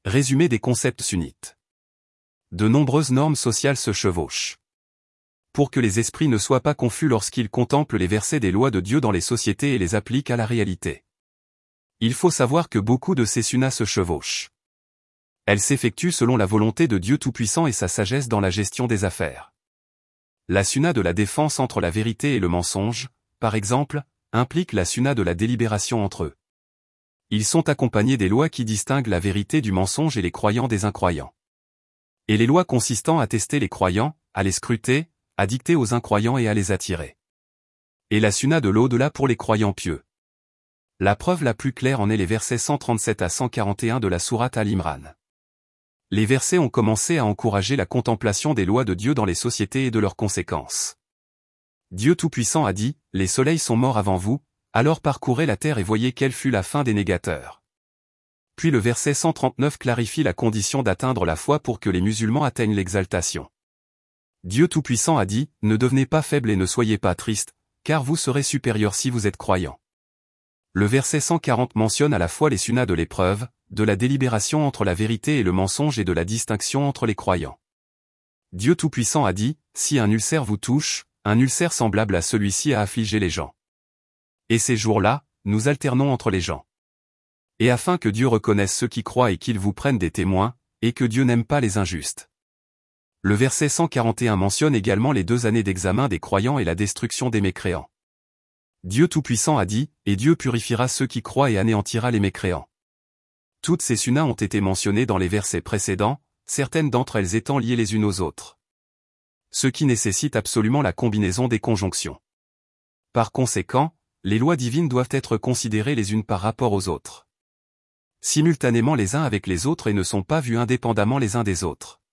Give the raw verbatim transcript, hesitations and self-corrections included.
Résumé des concepts sunnites. De nombreuses normes sociales se chevauchent. Pour que les esprits ne soient pas confus lorsqu'ils contemplent les versets des lois de Dieu dans les sociétés et les appliquent à la réalité. Il faut savoir que beaucoup de ces sunnas se chevauchent. Elles s'effectuent selon la volonté de Dieu Tout-Puissant et sa sagesse dans la gestion des affaires. La sunna de la défense entre la vérité et le mensonge, par exemple, implique la sunna de la délibération entre eux. Ils sont accompagnés des lois qui distinguent la vérité du mensonge et les croyants des incroyants. Et les lois consistant à tester les croyants, à les scruter, à dicter aux incroyants et à les attirer. Et la sunna de l'au-delà pour les croyants pieux. La preuve la plus claire en est les versets cent trente-sept à cent quarante et un de la sourate Al-Imran. Les versets ont commencé à encourager la contemplation des lois de Dieu dans les sociétés et de leurs conséquences. Dieu Tout-Puissant a dit, « Les soleils sont morts avant vous, alors parcourez la terre et voyez quelle fut la fin des négateurs. » Puis le verset cent trente-neuf clarifie la condition d'atteindre la foi pour que les musulmans atteignent l'exaltation. Dieu Tout-Puissant a dit, « Ne devenez pas faibles et ne soyez pas tristes, car vous serez supérieurs si vous êtes croyants. » Le verset cent quarante mentionne à la fois les sunnas de l'épreuve, de la délibération entre la vérité et le mensonge et de la distinction entre les croyants. Dieu Tout-Puissant a dit, « Si un ulcère vous touche, un ulcère semblable à celui-ci a affligé les gens. Et ces jours-là, nous alternons entre les gens. Et afin que Dieu reconnaisse ceux qui croient et qu'il vous prenne des témoins, et que Dieu n'aime pas les injustes. » Le verset cent quarante et un mentionne également les deux années d'examen des croyants et la destruction des mécréants. Dieu Tout-Puissant a dit, « Et Dieu purifiera ceux qui croient et anéantira les mécréants. » Toutes ces sunnas ont été mentionnées dans les versets précédents, certaines d'entre elles étant liées les unes aux autres. Ce qui nécessite absolument la combinaison des conjonctions. Par conséquent, les lois divines doivent être considérées les unes par rapport aux autres. Simultanément les uns avec les autres et ne sont pas vus indépendamment les uns des autres.